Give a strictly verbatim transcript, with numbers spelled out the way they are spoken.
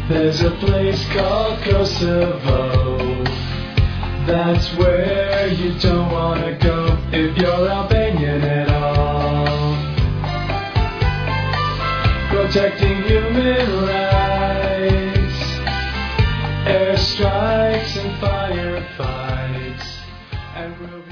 There's a place called Kosovo. That's where you don't wanna go if you're Albanian at all. Protecting human rights, airstrikes and firefights, and we'll be